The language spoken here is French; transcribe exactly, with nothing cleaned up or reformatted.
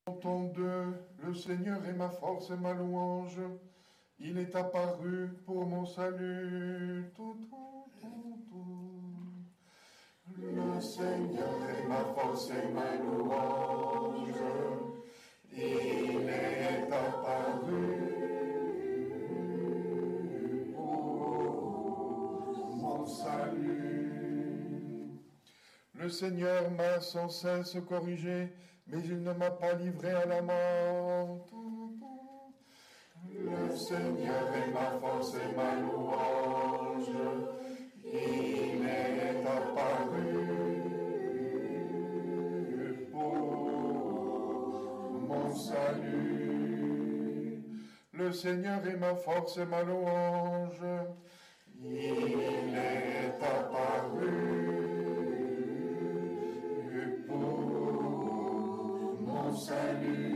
Entendez, le Seigneur est ma force et ma louange. Il est apparu pour mon salut. Tout, tout, tout, tout. Le Seigneur est ma force et ma louange. Il est apparu pour mon salut. Le Seigneur m'a sans cesse corrigé, mais il ne m'a pas livré à la mort. Le Seigneur est ma force et ma louange. Il est apparu pour mon salut. Le Seigneur est ma force et ma louange. Il est apparu pour mon salut.